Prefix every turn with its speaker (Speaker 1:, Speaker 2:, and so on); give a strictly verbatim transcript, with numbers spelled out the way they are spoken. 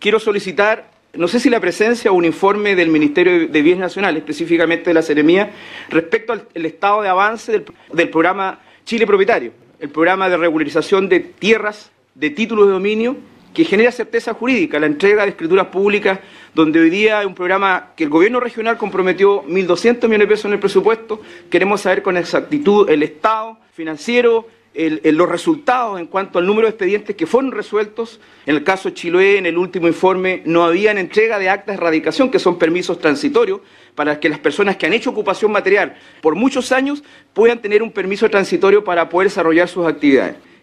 Speaker 1: quiero solicitar, no sé si la presencia o un informe del Ministerio de Bienes Nacionales, específicamente de la Seremía, respecto al el estado de avance del, del programa Chile Propietario, el programa de regularización de tierras, de títulos de dominio, que genera certeza jurídica, la entrega de escrituras públicas, donde hoy día hay un programa que el gobierno regional comprometió mil doscientos millones de pesos en el presupuesto. Queremos saber con exactitud el estado financiero, el, el, los resultados en cuanto al número de expedientes que fueron resueltos. En el caso de Chiloé, en el último informe, no habían entrega de actas de erradicación, que son permisos transitorios, para que las personas que han hecho ocupación material por muchos años puedan tener un permiso transitorio para poder desarrollar sus actividades.